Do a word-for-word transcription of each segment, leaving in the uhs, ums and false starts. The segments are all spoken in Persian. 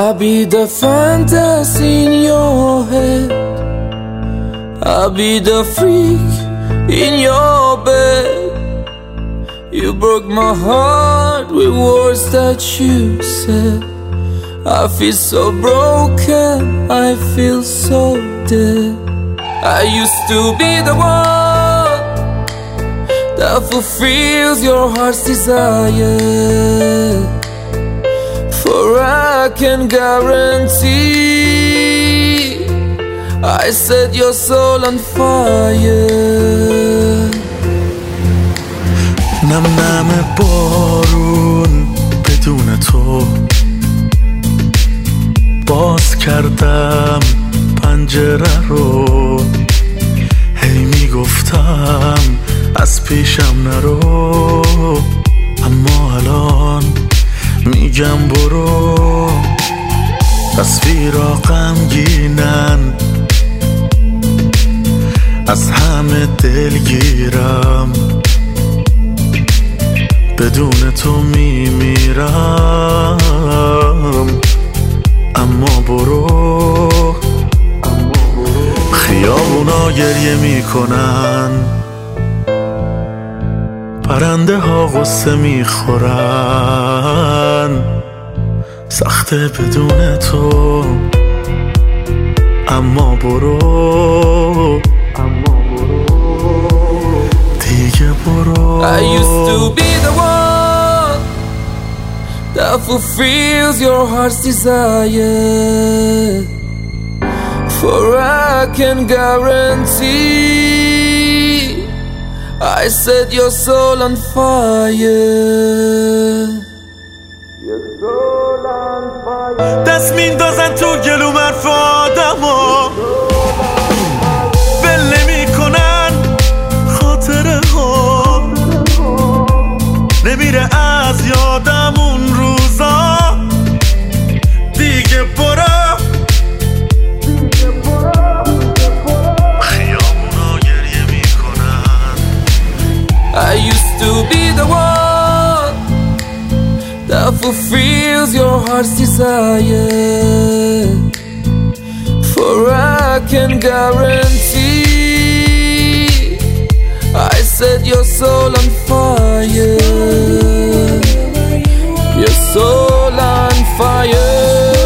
I'll be the fantasy in your head, I'll be the freak in your bed. You broke my heart with words that you said. I feel so broken, I feel so dead. I used to be the one that fulfills your heart's desire, for I can guarantee I set your soul on fire. نم نم بارون بدون تو، باز کردم پنجره رو، هی میگفتم از پیشم نرو، اما الان میگم برو. تصویرها غمگینن، از همه دلگیرم، بدون تو میمیرم، اما برو. خیابونا گریه میکنن، پرنده ها غصه میخورن، سخته بدون تو، اما برو دیگه برو. I used to be the one that fulfills your heart's desire, for I can guarantee I set your soul on fire. Your soul on fire. دست میندازن تو گلوم حرف آدما، ول نمیکنن خاطره ها، نمیره از یادم اون روزا. دیگه برو، خیابونا گریه میکنن. I used to be the one that fulfills your heart's desire, for I can guarantee I set your soul on fire. Your soul on fire.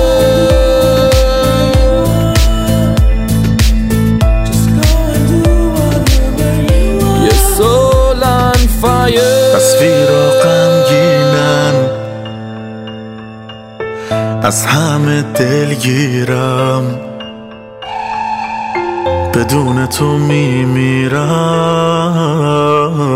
Just go and do whatever you want. Your soul on fire. تصویرها غمگینن، از همه دلگیرم، بدون تو میمیرم.